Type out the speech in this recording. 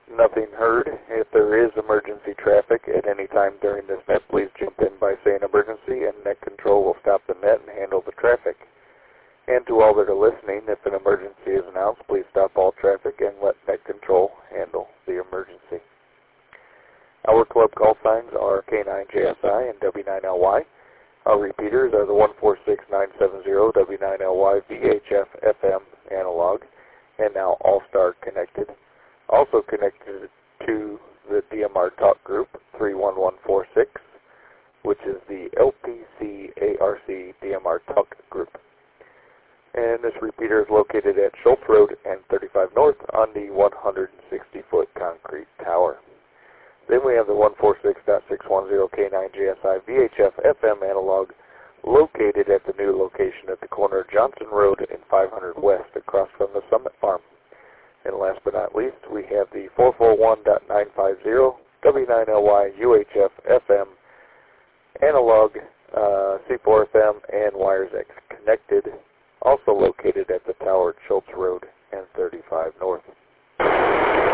Nothing heard. If there is emergency traffic at any time during this net, please jump in by saying emergency, and net control will stop the net and handle the traffic. And to all that are listening, if an emergency is announced, please stop all traffic and let net control handle the emergency. Our club call signs are K9JSI and W9LY. Our repeaters are the 146970 W9LY VHF FM analog, and now All-Star connected. Also connected to the DMR Talk Group 31146, which is the LPC-ARC DMR Talk Group. And this repeater is located at Schultz Road and 35 North on the 160-foot concrete tower. Then we have the 146.610 K9JSI VHF FM analog located at the new location at the corner of Johnson Road and 500 West across from the Summit Farm. And last but not least, we have the 441.950 W9LY UHF FM analog C4FM and Wires X connected, also located at the tower at Schultz Road and 35 North.